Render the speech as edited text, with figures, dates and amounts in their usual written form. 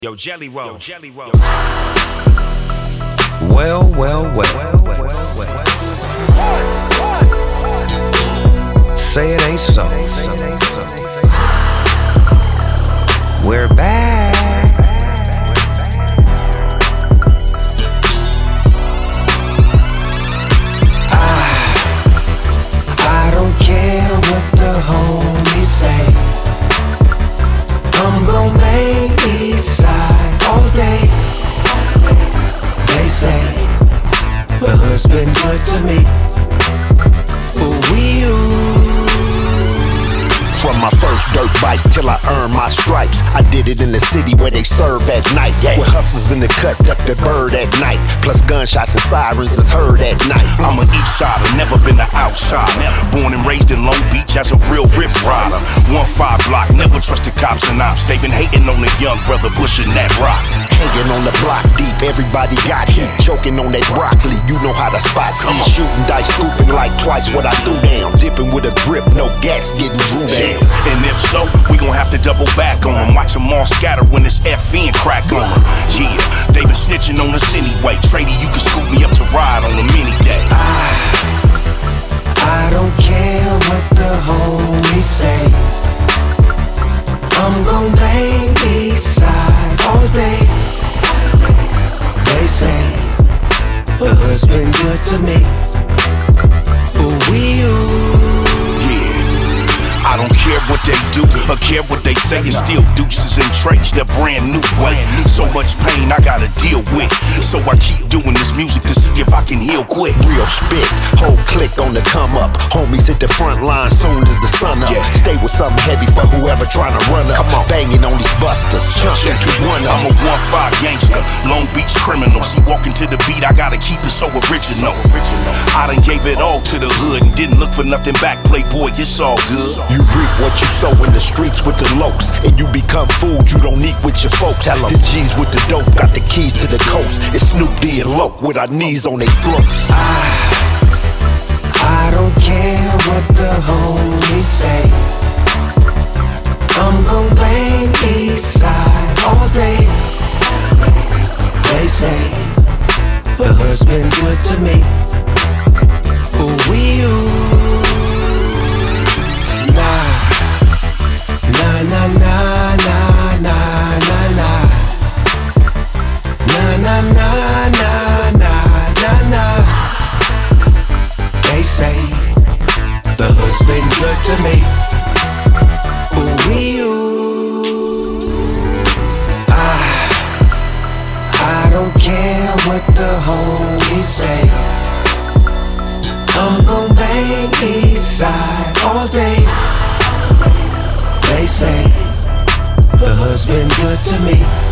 Yo, Jelly Roll. Well. Say it ain't so. We're back. I don't care what the homies say. I'm gon' make east side all day. They say the hood's been good to me. Ooh-wee-oo. From my first dirt bike till I earned my stripes, I did it in the city where they serve at night. With hustlers in the cut, duck the bird at night. Plus gunshots and sirens is heard at night. I'm an east sider, never been an outsider. Born and raised in Long Beach as a real rip rider. 1-5 block, never trusted cops and ops. They been hating on the young brother pushing that rock. Hanging on the block deep, everybody got heat. Choking on that broccoli, you know how to spot see. Shooting dice, scooping like twice what I threw down. Dipping with a grip, no gas, getting through down. And if so, we gon' have to double back on them. Watch them all scatter when this FN crack on them. Yeah, they been snitching on us anyway. Trady, you can scoop me up to ride on them any day. I don't care what the homies say. I'm gon' bang east side all day. They say the hood's been good to me. Ooh-wee-oo. I don't care what they do, or care what they say. It's still deuces and traits, the brand new way. So much pain I gotta deal with, so I keep doing this music to see if I can heal quick. Real spit, whole click on the come up. Homies hit the front line soon as the sun up. Stay with something heavy for whoever trying to run up. Come on, banging on these busters, chunking to one up. I'm a 1-5 gangster, Long Beach criminal. See, walking to the beat, I gotta keep it so original. I done gave it all to the hood and didn't look for nothing back. Playboy, it's all good. You reap what you sow in the streets with the lokes, and you become food you don't eat with your folks. Tell 'em the G's with the dope got the keys to the coast. It's Snoop D and Loke with our knees on their throats. I don't care what the homies say. I'm gon' bang east side all day. They say the hood's been good to me. Ooh-wee-oo. They say the hood's been good to me. Ooh-wee-oo. I don't care what the homies say. I'm gon' bang east side all day. They say the hood's been good to me.